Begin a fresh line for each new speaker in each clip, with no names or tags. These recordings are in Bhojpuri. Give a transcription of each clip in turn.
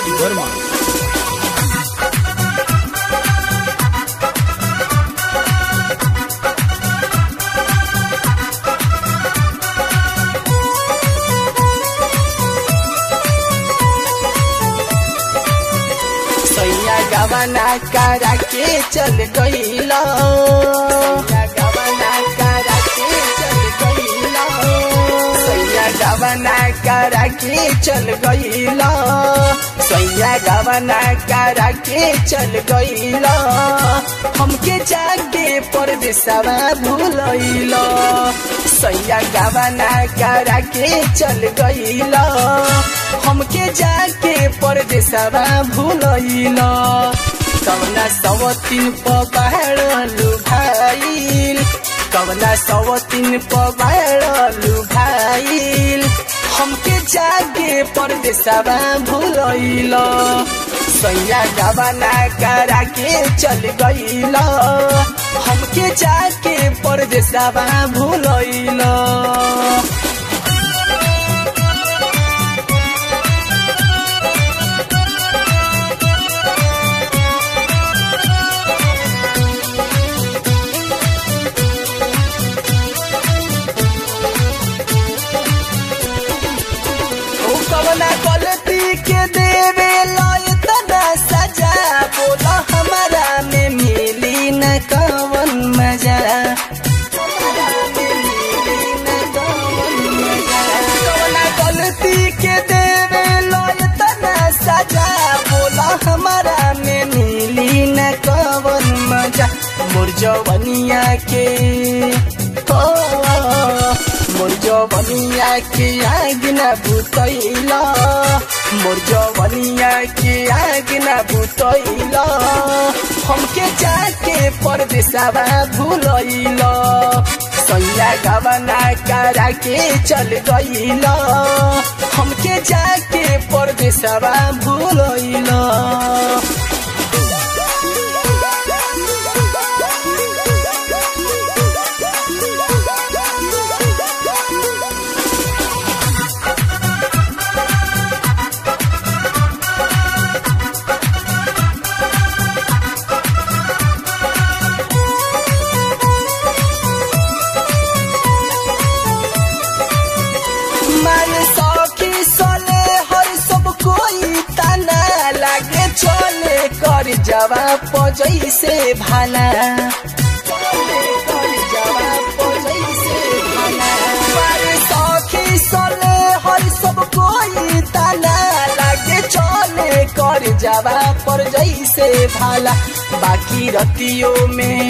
सूरज वर्मा।
सैया गवना करा के चल गईला, गवना करा के चल गईला, सैया गवना करा के चल गईला, सैया गवना करा के चल गईला, हमके जाके परदेसवा भूलैला, सैया गवना करा के चल गईला, हमके जाके परदेसवा भूलैला, कवना सवतीन पबाड़लू भाईल, कवना सवतीन पबाड़लू भाईल, हमके जाके परदेसवा भूलैला, सैया गवना करा के चल गईला, हमके जाके परदेसवा भूलैला। कवना गलती के देवे तना सजा, बोला हमारा में मिली न कवन मजा, हमारा में मिली न कवन मजा, कवना गलती के देवे तना सजा, बोला हमारा में मिली न कवन मजा, मोर जवनिया के मोर जवनिया के आग न बुतैला, मोर जवनिया के आग न बुतैला, हमके जाके परदेसवा भूलैला, सैया गवना करा के चल गईला, हमके जाके परदेसवा भूलैला। मारे सखी सले हर सब कोई तना लागे, चले कर जवाब जैसे भाला, चले कर जवाब जैसे भाला, मारे सखी सले हर सब कोई तना लागे, चले कर जवाब जैसे भाला, बाकी रतियों में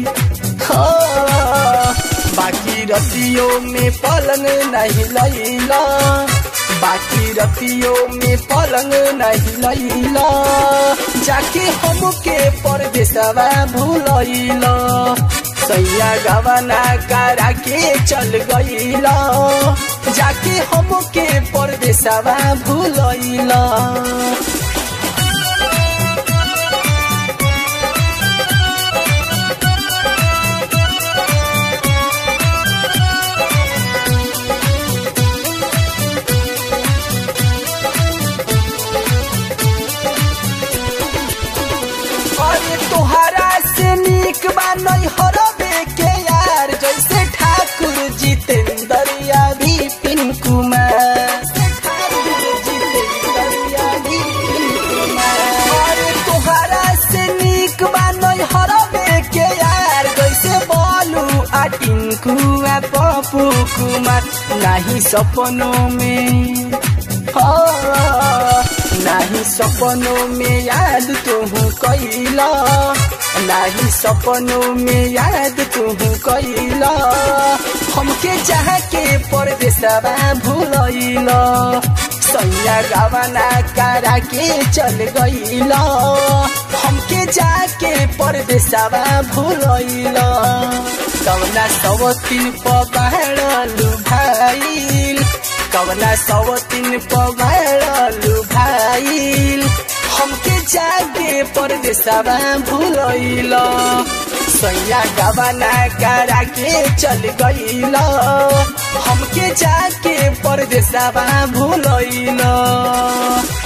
बाकी रतियों में पलंग नहीं लैला, बाकी रतियों में पलंग नहीं लैला, जाके हमके परदेसवा भूलैला, सैया गवना करा के चल गईला, जाके हमके परदेसवा भूलैला। तोहरा से नीक बा नैहरवे के यार, जैसे ठाकुर जितेंद्र या विपिन कुमार, तोहरा से नीक बा नैहरवे के यार, जैसे बोलू आ टिंकू आ पप्पू कुमार, नहीं सपनों में नहीं सपनों में याद तुहू कैला, नहीं सपनों में याद तुहू कैला, हमके चाह के परदेसवा भूलैला, सैया गवना करा के चल गईला, हमके जाके परदेसवा भूलैला, कवना सवतीन पबाड़लू भाईल, कवना सवतीन पबाड़लू भाईल, हमके जाके परदेसवा भूलैला, सैया गवना करा के चल गईला, हमके जाके परदेसवा भूलैला।